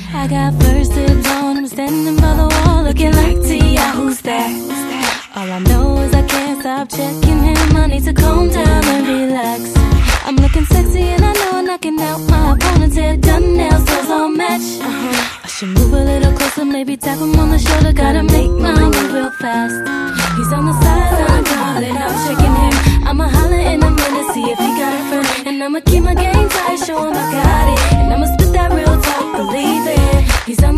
I got first dibs on, I'm standing by the wall looking like T.I. Who's that? All I know is I can't stop checking him. I need to calm down and relax. I'm looking sexy and I know I'm knocking out my opponent's head. Done nails, those all match. I should move a little closer, maybe tap him on the shoulder. Gotta make my move real fast. He's on the sideline, calling out, checking him. I'ma holler in a minute, see if he got it front. And I'ma keep my game tight, show him I got it. And I'ma spit that real talk, believe it. He's on